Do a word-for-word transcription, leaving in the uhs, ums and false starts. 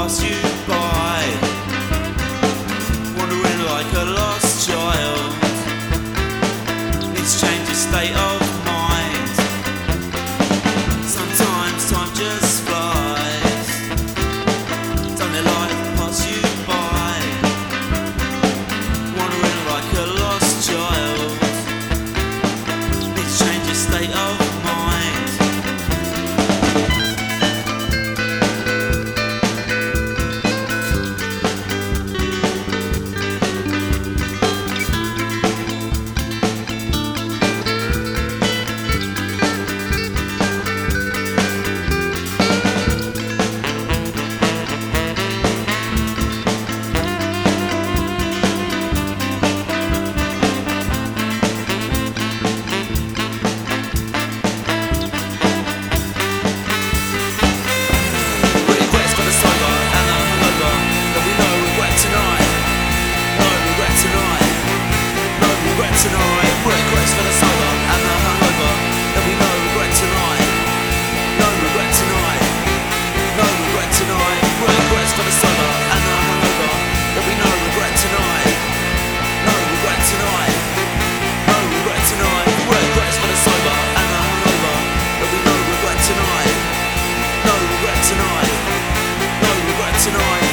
pass you by, wandering like a lost child. It's changed your state of mind. Sometimes time just flies. Don't let life pass you by, wandering like a lost child. It's changed your state of mind. Tonight, regrets for the sober and the hungover. There'll be no regret tonight. No regret tonight. No regret tonight. Regrets for the sober and the hungover. There'll be no regret tonight. No regret tonight. No regret tonight. Regrets for the sober and the hungover. There'll be no regret tonight. No regret tonight. No regret tonight.